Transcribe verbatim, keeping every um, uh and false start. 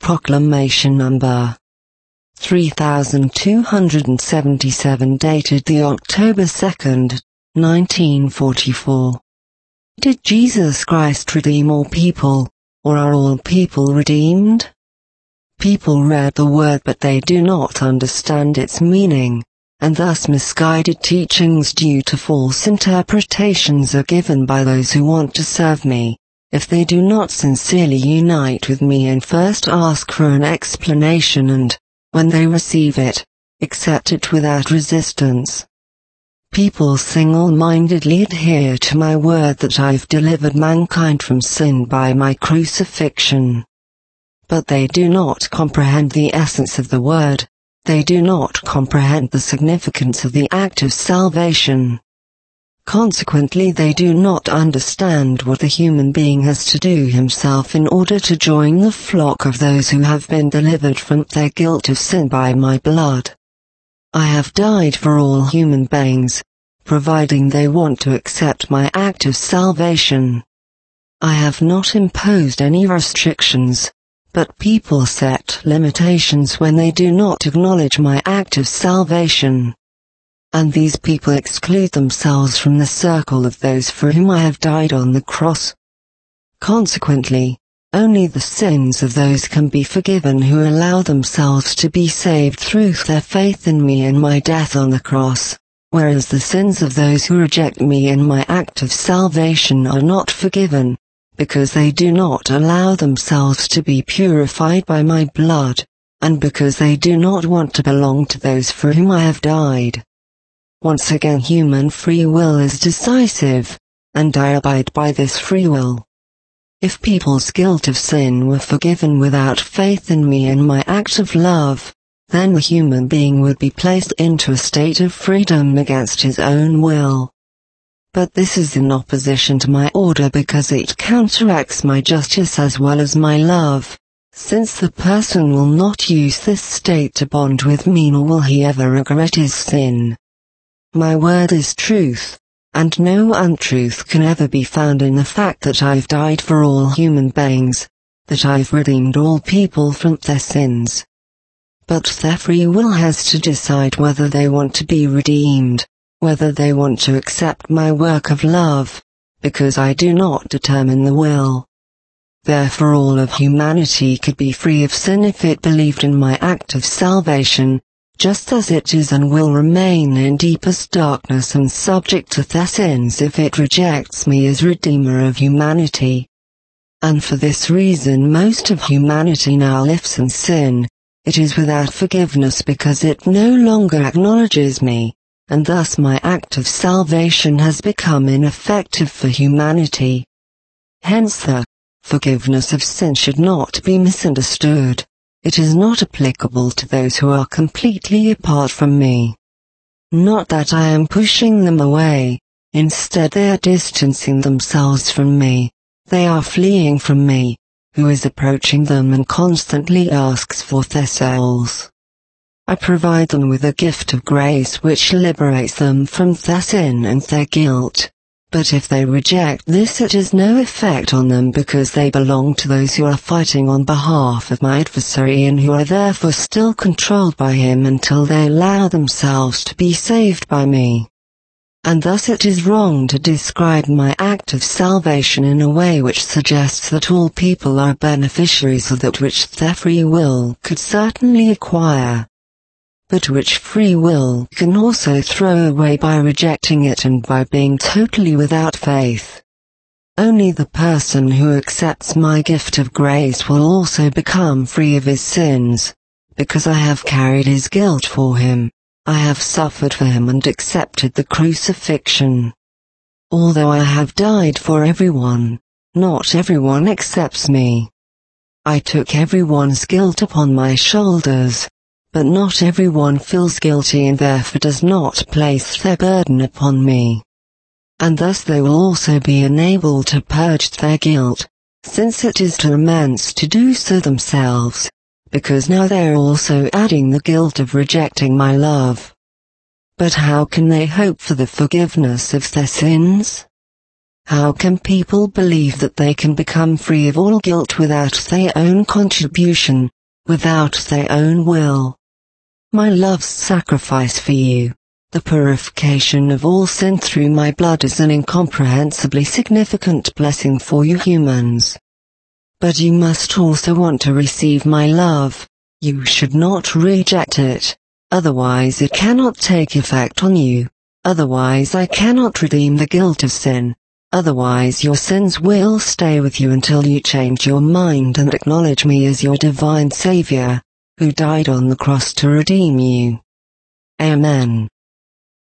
Proclamation number three thousand two hundred seventy-seven, dated the October second, nineteen forty-four. Did Jesus Christ redeem all people, or are all people redeemed? People read the word but they do not understand its meaning, and thus misguided teachings due to false interpretations are given by those who want to serve me, if they do not sincerely unite with me and first ask for an explanation and, when they receive it, accept it without resistance. People single-mindedly adhere to my word that I've delivered mankind from sin by my crucifixion. But they do not comprehend the essence of the word, they do not comprehend the significance of the act of salvation. Consequently, they do not understand what the human being has to do himself in order to join the flock of those who have been delivered from their guilt of sin by my blood. I have died for all human beings, providing they want to accept my act of salvation. I have not imposed any restrictions, but people set limitations when they do not acknowledge my act of salvation. And these people exclude themselves from the circle of those for whom I have died on the cross. Consequently, only the sins of those can be forgiven who allow themselves to be saved through their faith in me and my death on the cross, whereas the sins of those who reject me and my act of salvation are not forgiven, because they do not allow themselves to be purified by my blood, and because they do not want to belong to those for whom I have died. Once again, human free will is decisive, and I abide by this free will. If people's guilt of sin were forgiven without faith in me and my act of love, then the human being would be placed into a state of freedom against his own will. But this is in opposition to my order because it counteracts my justice as well as my love, since the person will not use this state to bond with me, nor will he ever regret his sin. My word is truth, and no untruth can ever be found in the fact that I've died for all human beings, that I've redeemed all people from their sins. But their free will has to decide whether they want to be redeemed, whether they want to accept my work of love, because I do not determine the will. Therefore all of humanity could be free of sin if it believed in my act of salvation, just as it is and will remain in deepest darkness and subject to their sins if it rejects me as Redeemer of humanity. And for this reason most of humanity now lives in sin. It is without forgiveness because it no longer acknowledges me, and thus my act of salvation has become ineffective for humanity. Hence the forgiveness of sin should not be misunderstood. It is not applicable to those who are completely apart from me. Not that I am pushing them away, instead they are distancing themselves from me, they are fleeing from me, who is approaching them and constantly asks for their souls. I provide them with a gift of grace which liberates them from their sin and their guilt. But if they reject this, it has no effect on them because they belong to those who are fighting on behalf of my adversary and who are therefore still controlled by him until they allow themselves to be saved by me. And thus it is wrong to describe my act of salvation in a way which suggests that all people are beneficiaries of that which their free will could certainly acquire, but which free will can also throw away by rejecting it and by being totally without faith. Only the person who accepts my gift of grace will also become free of his sins, because I have carried his guilt for him, I have suffered for him and accepted the crucifixion. Although I have died for everyone, not everyone accepts me. I took everyone's guilt upon my shoulders, but not everyone feels guilty and therefore does not place their burden upon me. And thus they will also be enabled to purge their guilt, since it is too immense to do so themselves, because now they are also adding the guilt of rejecting my love. But how can they hope for the forgiveness of their sins? How can people believe that they can become free of all guilt without their own contribution, without their own will. My love's sacrifice for you, the purification of all sin through my blood, is an incomprehensibly significant blessing for you humans. But you must also want to receive my love. You should not reject it, otherwise it cannot take effect on you. Otherwise I cannot redeem the guilt of sin. Otherwise your sins will stay with you until you change your mind and acknowledge me as your divine Savior, who died on the cross to redeem you. Amen.